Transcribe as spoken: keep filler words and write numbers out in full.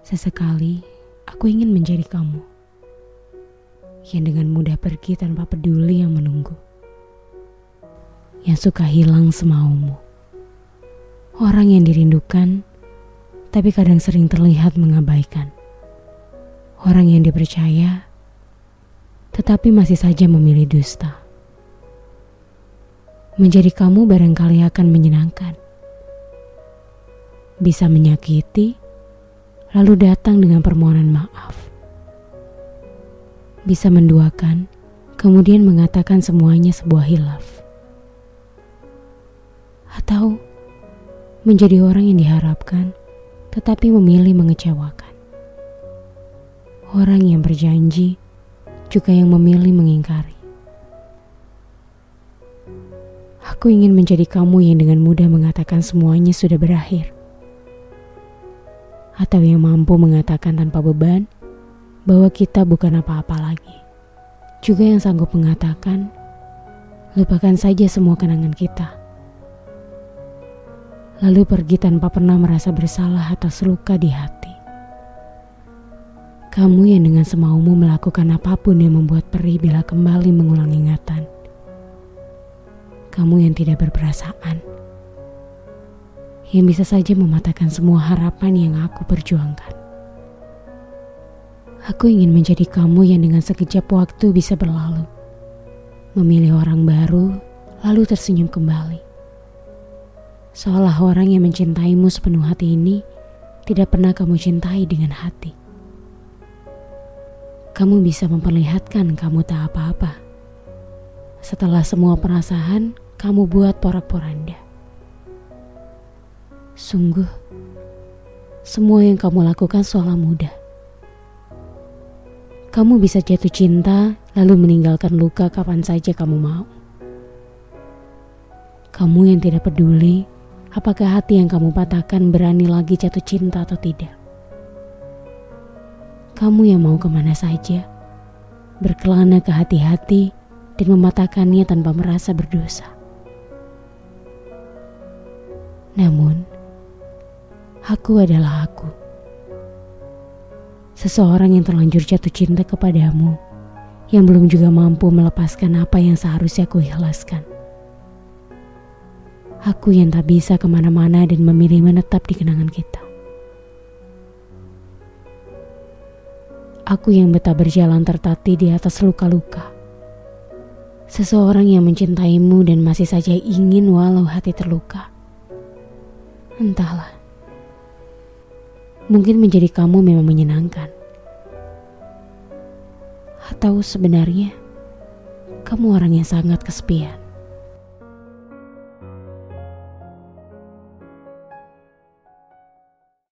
Sesekali aku ingin menjadi kamu yang dengan mudah pergi tanpa peduli yang menunggu, yang suka hilang semaumu, orang yang dirindukan tapi kadang sering terlihat mengabaikan, orang yang dipercaya tetapi masih saja memilih dusta. Menjadi kamu barangkali akan menyenangkan, bisa menyakiti, lalu datang dengan permohonan maaf. Bisa menduakan, kemudian mengatakan semuanya sebuah hilaf. Atau menjadi orang yang diharapkan, tetapi memilih mengecewakan. Orang yang berjanji, juga yang memilih mengingkari. Aku ingin menjadi kamu yang dengan mudah mengatakan semuanya sudah berakhir. Atau yang mampu mengatakan tanpa beban bahwa kita bukan apa-apa lagi. Juga yang sanggup mengatakan, lupakan saja semua kenangan kita. Lalu pergi tanpa pernah merasa bersalah atas luka di hati. Kamu yang dengan semaumu melakukan apapun yang membuat perih bila kembali mengulang ingatan. Kamu yang tidak berperasaan, yang bisa saja mematahkan semua harapan yang aku perjuangkan. Aku ingin menjadi kamu yang dengan sekejap waktu bisa berlalu, memilih orang baru, lalu tersenyum kembali. Seolah orang yang mencintaimu sepenuh hati ini tidak pernah kamu cintai dengan hati. Kamu bisa memperlihatkan kamu tak apa-apa. Setelah semua perasaan, kamu buat porak-poranda. Sungguh, semua yang kamu lakukan seolah mudah. Kamu bisa jatuh cinta, lalu meninggalkan luka kapan saja kamu mau. Kamu yang tidak peduli, apakah hati yang kamu patahkan berani lagi jatuh cinta atau tidak. Kamu yang mau kemana saja, berkelana ke hati-hati, dan mematahkannya tanpa merasa berdosa. Namun, aku adalah aku. Seseorang yang terlanjur jatuh cinta kepadamu, yang belum juga mampu melepaskan apa yang seharusnya aku ikhlaskan. Aku yang tak bisa kemana-mana dan memilih menetap di kenangan kita. Aku yang betah berjalan tertatih di atas luka-luka. Seseorang yang mencintaimu dan masih saja ingin walau hati terluka. Entahlah. Mungkin menjadi kamu memang menyenangkan. Atau sebenarnya kamu orang yang sangat kesepian.